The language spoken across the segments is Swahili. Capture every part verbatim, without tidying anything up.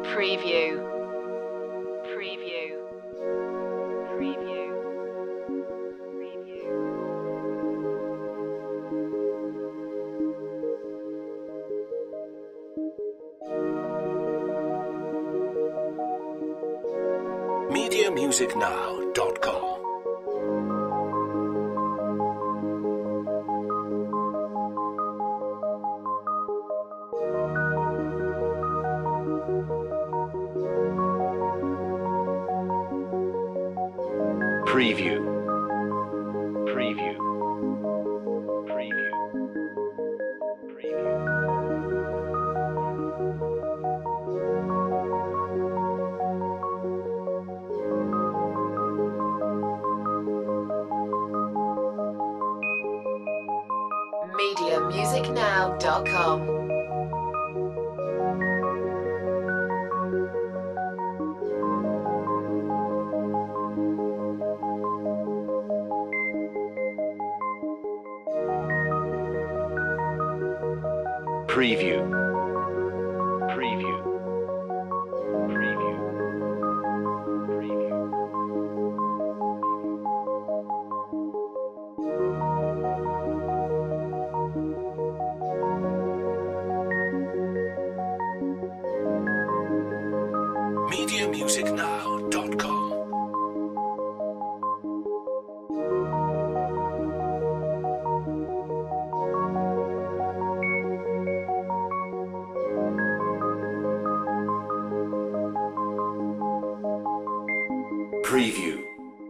Preview. Preview. Preview. Preview. media music now dot com. Preview. Preview. Preview. Preview. media music now dot com. Preview. Preview. Preview. Preview. media music now dot com. Preview.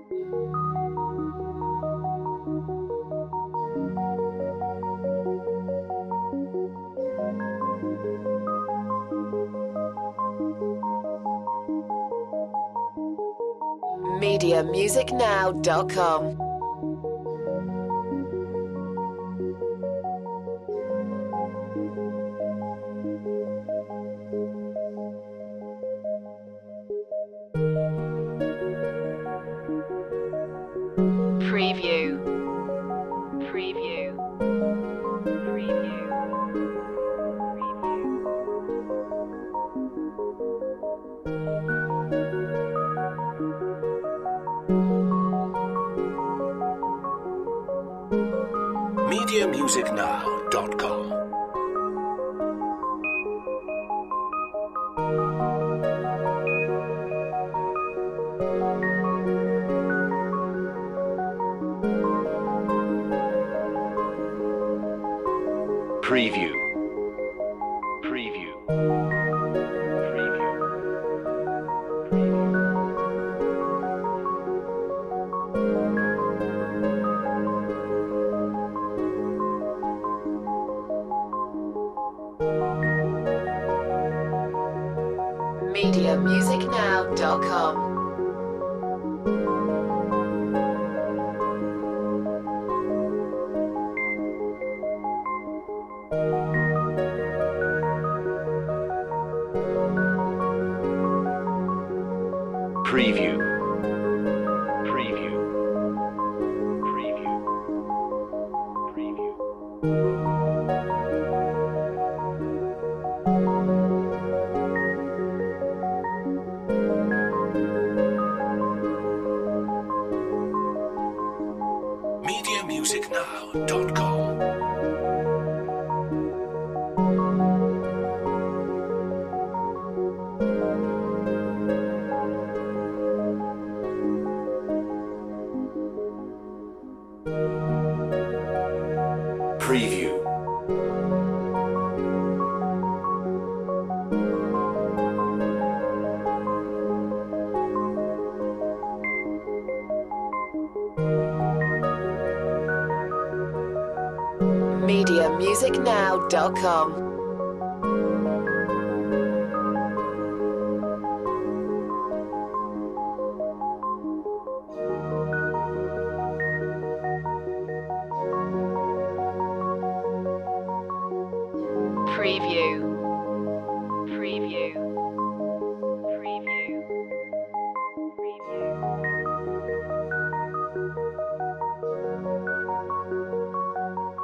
media music now dot com. Preview. Preview. Preview. media music now dot com. Preview. Preview. Preview. media music now dot com. Preview. Preview. Preview. Preview. media music now dot com. Preview. media music now dot com. Preview. Preview. Preview. Preview.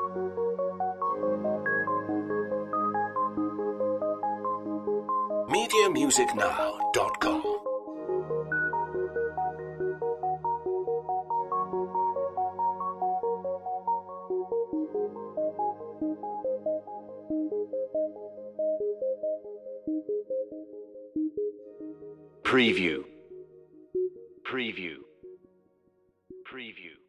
media media music now dot com. Preview. Preview. Preview.